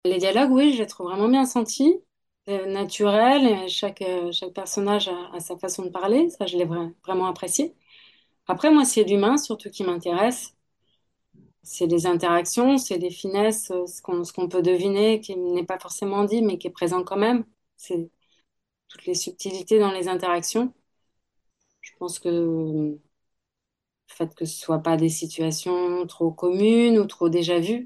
Les dialogues, oui, je les trouve vraiment bien sentis, naturels, et chaque personnage a sa façon de parler, ça je l'ai vraiment apprécié. Après, moi, c'est l'humain surtout qui m'intéresse, c'est les interactions, c'est les finesses, ce qu'on peut deviner, qui n'est pas forcément dit, mais qui est présent quand même. C'est toutes les subtilités dans les interactions. Je pense que le fait que ce soit pas des situations trop communes ou trop déjà vues.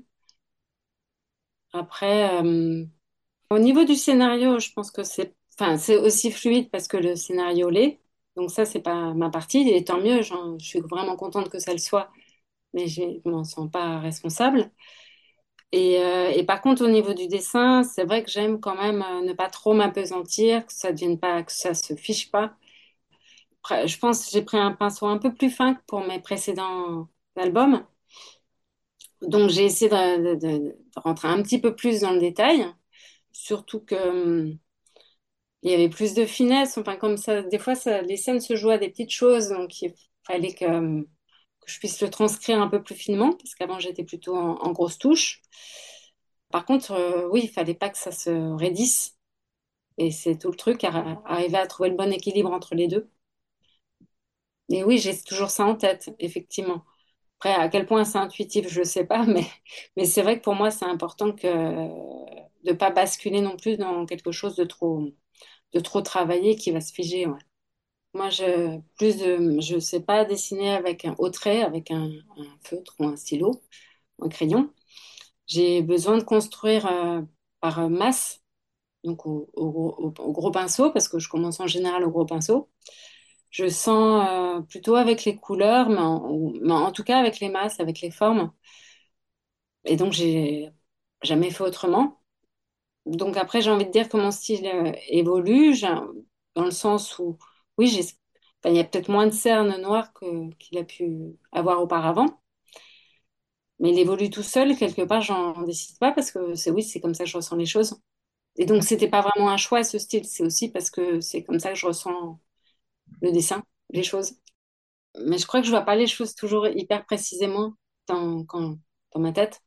Après, au niveau du scénario, je pense que enfin, c'est aussi fluide parce que le scénario l'est. Donc ça, c'est pas ma partie. Et tant mieux, je suis vraiment contente que ça le soit, mais je m'en sens pas responsable. Et par contre, au niveau du dessin, c'est vrai que j'aime quand même ne pas trop m'apesantir, que ça devienne pas, que ça se fiche pas. Après, je pense que j'ai pris un pinceau un peu plus fin que pour mes précédents albums. Donc j'ai essayé de rentrer un petit peu plus dans le détail. Surtout que il y avait plus de finesse. Enfin, comme ça, des fois, les scènes se jouent à des petites choses, donc il fallait que je puisse le transcrire un peu plus finement, parce qu'avant, j'étais plutôt en grosses touches. Par contre, oui, il fallait pas que ça se raidisse. Et c'est tout le truc, arriver à trouver le bon équilibre entre les deux. Et oui, j'ai toujours ça en tête, effectivement. Après, à quel point c'est intuitif, je ne sais pas, mais c'est vrai que pour moi, c'est important de ne pas basculer non plus dans quelque chose de trop travaillé qui va se figer. Ouais. Moi, je sais pas dessiner avec un au trait, avec un feutre ou un stylo, un crayon. J'ai besoin de construire par masse, donc au gros pinceau, parce que je commence en général au gros pinceau. Je sens plutôt avec les couleurs, mais en tout cas avec les masses, avec les formes. Et donc, j'ai jamais fait autrement. Donc après, j'ai envie de dire que mon style évolue, dans le sens où, oui, enfin, il y a peut-être moins de cernes noires qu'il a pu avoir auparavant, mais il évolue tout seul, quelque part, j'en décide pas parce que oui, c'est comme ça que je ressens les choses. Et donc, c'était pas vraiment un choix, ce style, c'est aussi parce que c'est comme ça que je ressens le dessin, les choses. Mais je crois que je vois pas les choses toujours hyper précisément dans ma tête.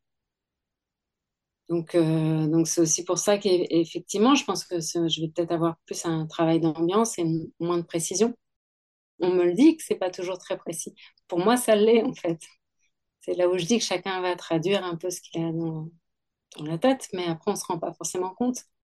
Donc c'est aussi pour ça qu'effectivement, je pense que je vais peut-être avoir plus un travail d'ambiance et moins de précision. On me le dit que c'est pas toujours très précis. Pour moi, ça l'est en fait. C'est là où je dis que chacun va traduire un peu ce qu'il a dans la tête, mais après, on se rend pas forcément compte.